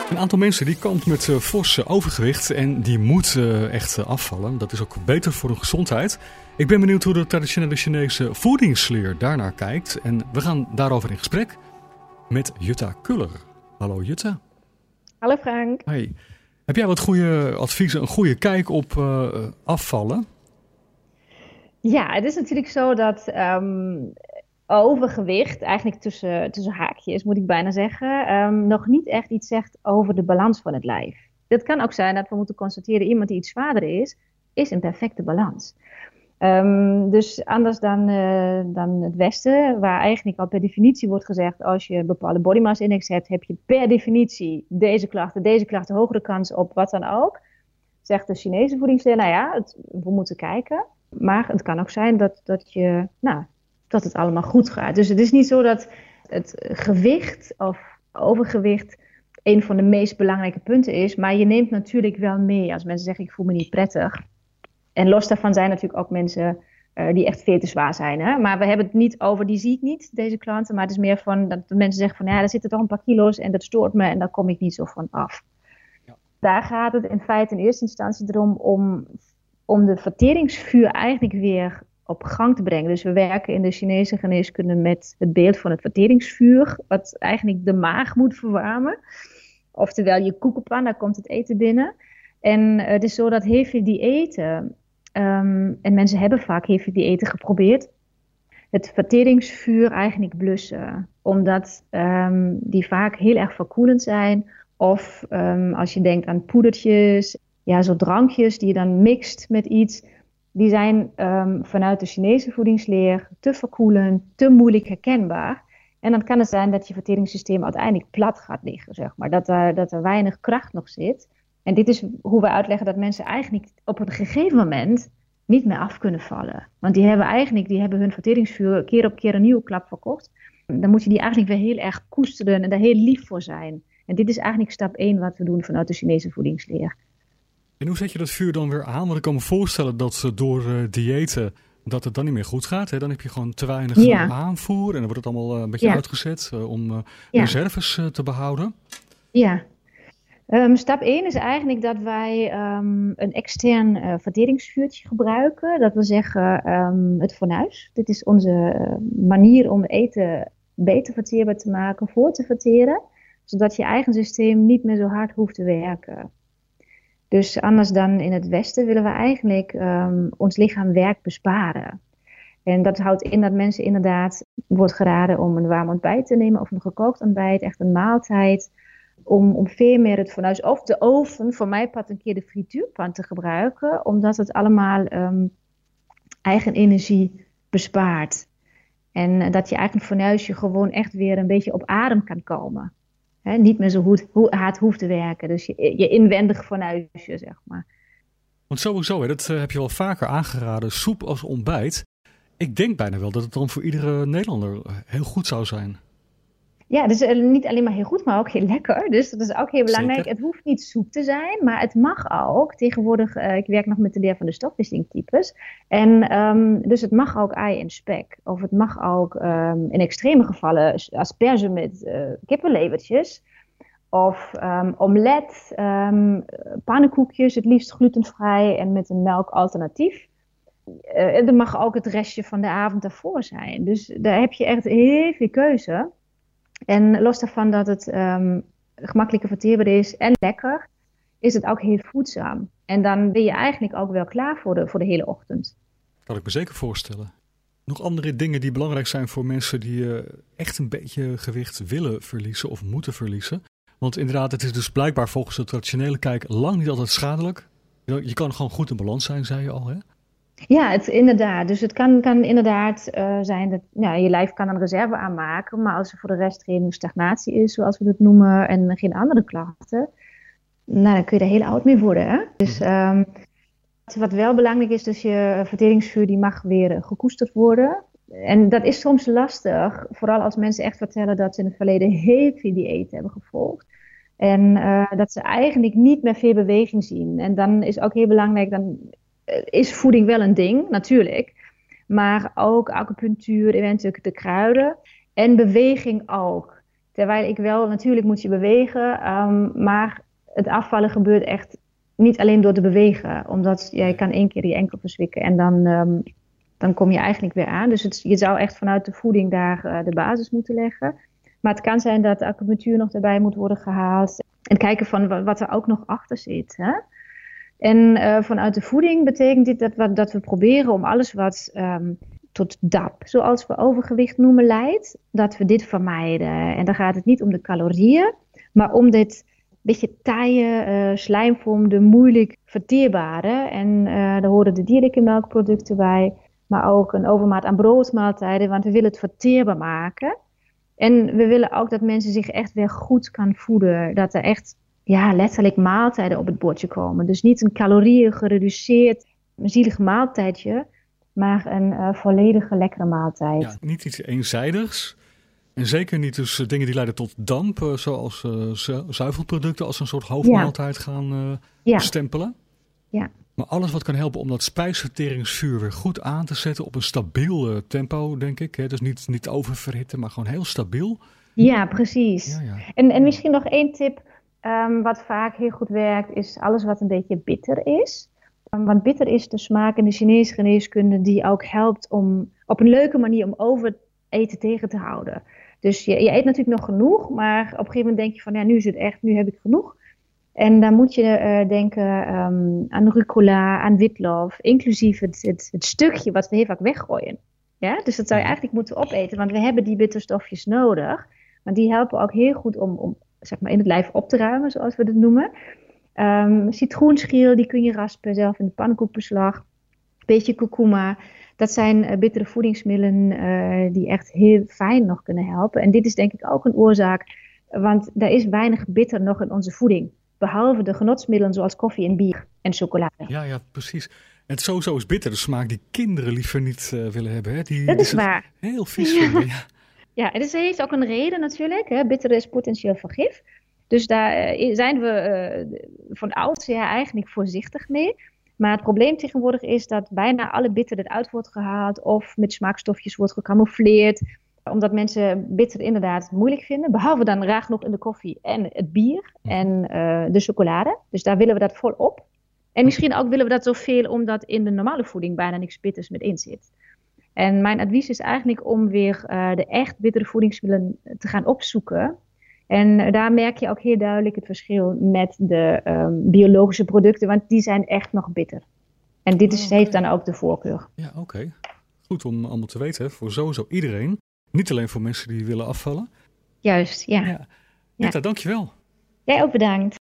Een aantal mensen die kampt met fors overgewicht en die moet echt afvallen. Dat is ook beter voor hun gezondheid. Ik ben benieuwd hoe de traditionele Chinese voedingsleer daarnaar kijkt. En we gaan daarover in gesprek met Jutta Kuller. Hallo Jutta. Hallo Frank. Hey. Heb jij wat goede adviezen, een goede kijk op afvallen? Ja, het is natuurlijk zo dat overgewicht, eigenlijk tussen haakjes moet ik bijna zeggen, nog niet echt iets zegt over de balans van het lijf. Het kan ook zijn dat we moeten constateren, iemand die iets zwaarder is in perfecte balans. Dus anders dan het Westen, waar eigenlijk al per definitie wordt gezegd, als je een bepaalde body mass index hebt, heb je per definitie deze klachten, hogere kans op wat dan ook. Zegt de Chinese voedingsleer, nou ja, we moeten kijken. Maar het kan ook zijn dat het allemaal goed gaat. Dus het is niet zo dat het gewicht of overgewicht een van de meest belangrijke punten is. Maar je neemt natuurlijk wel mee als mensen zeggen, ik voel me niet prettig. En los daarvan zijn natuurlijk ook mensen die echt veel te zwaar zijn. Hè? Maar we hebben het niet over, die zie ik niet, deze klanten. Maar het is meer van dat de mensen zeggen van, ja, er zitten toch een paar kilo's en dat stoort me en daar kom ik niet zo van af. Ja. Daar gaat het in feite in eerste instantie erom om de verteringsvuur eigenlijk weer op gang te brengen. Dus we werken in de Chinese geneeskunde met het beeld van het verteringsvuur, wat eigenlijk de maag moet verwarmen. Oftewel je koekenpan, daar komt het eten binnen. En het is zo dat heel veel diëten, en mensen hebben vaak heel veel diëten geprobeerd, het verteringsvuur eigenlijk blussen. Omdat die vaak heel erg verkoelend zijn. Of als je denkt aan poedertjes, ja, zo drankjes die je dan mixt met iets, die zijn vanuit de Chinese voedingsleer te verkoelend, te moeilijk herkenbaar. En dan kan het zijn dat je verteringssysteem uiteindelijk plat gaat liggen, zeg maar. Dat er weinig kracht nog zit. En dit is hoe we uitleggen dat mensen eigenlijk op een gegeven moment niet meer af kunnen vallen. Want die hebben hun verteringsvuur keer op keer een nieuwe klap verkocht. Dan moet je die eigenlijk weer heel erg koesteren en daar heel lief voor zijn. En dit is eigenlijk stap 1 wat we doen vanuit de Chinese voedingsleer. En hoe zet je dat vuur dan weer aan? Want ik kan me voorstellen dat door diëten dat het dan niet meer goed gaat. Hè? Dan heb je gewoon te weinig aanvoer en dan wordt het allemaal een beetje uitgezet om reserves te behouden. Ja. Stap 1 is eigenlijk dat wij een extern verteringsvuurtje gebruiken. Dat wil zeggen het fornuis. Dit is onze manier om eten beter verteerbaar te maken, voor te verteren. Zodat je eigen systeem niet meer zo hard hoeft te werken. Dus anders dan in het Westen willen we eigenlijk ons lichaam werk besparen. En dat houdt in dat mensen inderdaad wordt geraden om een warm ontbijt te nemen of een gekookt ontbijt, echt een maaltijd. Om veel meer het fornuis of de oven, voor mij part een keer de frituurpan te gebruiken, omdat het allemaal eigen energie bespaart. En dat je eigen fornuisje gewoon echt weer een beetje op adem kan komen. He, niet meer zo hard hoeft te werken. Dus je inwendig fornuisje, zeg maar. Want sowieso, hè, dat heb je wel vaker aangeraden, soep als ontbijt. Ik denk bijna wel dat het dan voor iedere Nederlander heel goed zou zijn. Ja, dus niet alleen maar heel goed, maar ook heel lekker. Dus dat is ook heel belangrijk. Zeker. Het hoeft niet soep te zijn, maar het mag ook. Tegenwoordig, ik werk nog met de leer van de stofwisselingtypes. En dus het mag ook ei en spek. Of het mag ook in extreme gevallen asperge met kippenlevertjes. Of omelet, pannenkoekjes, het liefst glutenvrij en met een melkalternatief. Er mag ook het restje van de avond ervoor zijn. Dus daar heb je echt heel veel keuze. En los daarvan dat het gemakkelijker verteerbaar is en lekker, is het ook heel voedzaam. En dan ben je eigenlijk ook wel klaar voor de hele ochtend. Kan ik me zeker voorstellen. Nog andere dingen die belangrijk zijn voor mensen die echt een beetje gewicht willen verliezen of moeten verliezen. Want inderdaad, het is dus blijkbaar volgens de traditionele kijk lang niet altijd schadelijk. Je kan gewoon goed in balans zijn, zei je al, hè? Ja, inderdaad. Dus het kan inderdaad zijn dat je lijf kan een reserve aanmaken. Maar als er voor de rest geen stagnatie is, zoals we het noemen, en geen andere klachten, dan kun je er heel oud mee worden. Hè? Dus wat wel belangrijk is, dus je verteringsvuur die mag weer gekoesterd worden. En dat is soms lastig, vooral als mensen echt vertellen dat ze in het verleden heel veel dieet hebben gevolgd. En dat ze eigenlijk niet meer veel beweging zien. En dan is ook heel belangrijk, dan is voeding wel een ding, natuurlijk. Maar ook acupunctuur, eventueel de kruiden. En beweging ook. Terwijl natuurlijk moet je bewegen, maar het afvallen gebeurt echt niet alleen door te bewegen. Omdat je kan 1 keer je enkel verzwikken en dan kom je eigenlijk weer aan. Dus je zou echt vanuit de voeding daar de basis moeten leggen. Maar het kan zijn dat de acupunctuur nog erbij moet worden gehaald. En kijken van wat er ook nog achter zit. Hè? En vanuit de voeding betekent dit dat we proberen om alles wat tot DAP, zoals we overgewicht noemen, leidt, dat we dit vermijden. En dan gaat het niet om de calorieën, maar om dit beetje taaie, slijmvormende, moeilijk verteerbare. En daar horen de dierlijke melkproducten bij, maar ook een overmaat aan broodmaaltijden, want we willen het verteerbaar maken. En we willen ook dat mensen zich echt weer goed kan voeden. Dat er echt letterlijk maaltijden op het bordje komen. Dus niet een calorieën gereduceerd, een zielig maaltijdje, maar een volledige lekkere maaltijd. Ja, niet iets eenzijdigs. En zeker niet dus dingen die leiden tot damp, zoals zuivelproducten als een soort hoofdmaaltijd gaan stempelen. Ja. Maar alles wat kan helpen om dat spijsverteringsvuur weer goed aan te zetten op een stabiel tempo, denk ik. Hè? Dus niet oververhitten, maar gewoon heel stabiel. Ja, precies. Ja. En misschien nog 1 tip, wat vaak heel goed werkt, is alles wat een beetje bitter is. Want bitter is de smaak in de Chinese geneeskunde die ook helpt om op een leuke manier om overeten tegen te houden. Dus je eet natuurlijk nog genoeg, maar op een gegeven moment denk je van nu is het echt, nu heb ik genoeg. En dan moet je denken aan rucola, aan witlof, inclusief het stukje wat we heel vaak weggooien. Ja? Dus dat zou je eigenlijk moeten opeten, want we hebben die bitterstofjes nodig. Want die helpen ook heel goed om zeg maar in het lijf op te ruimen, zoals we dat noemen. Citroenschil, die kun je raspen zelf in de pannenkoekbeslag. Een beetje kurkuma. Dat zijn bittere voedingsmiddelen die echt heel fijn nog kunnen helpen. En dit is denk ik ook een oorzaak, want er is weinig bitter nog in onze voeding. Behalve de genotsmiddelen zoals koffie en bier en chocolade. Ja, precies. En sowieso is bitter de smaak die kinderen liever niet willen hebben. Hè? Dat is waar. Heel vies vinden, ja. Ja, en dat heeft ook een reden natuurlijk. Hè? Bitter is potentieel vergif. Dus daar zijn we van oudsher eigenlijk voorzichtig mee. Maar het probleem tegenwoordig is dat bijna alle bitter eruit wordt gehaald of met smaakstofjes wordt gecamoufleerd. Omdat mensen bitter inderdaad moeilijk vinden. Behalve dan graag nog in de koffie en het bier en de chocolade. Dus daar willen we dat volop. En misschien ook willen we dat zoveel omdat in de normale voeding bijna niks bitters met in zit. En mijn advies is eigenlijk om weer de echt bittere voedingsmiddelen te gaan opzoeken. En daar merk je ook heel duidelijk het verschil met de biologische producten, want die zijn echt nog bitter. En dit heeft dan ook de voorkeur. Ja, oké. Goed om allemaal te weten, voor sowieso iedereen. Niet alleen voor mensen die willen afvallen. Juist, ja. Netta, dankjewel. Jij ook bedankt.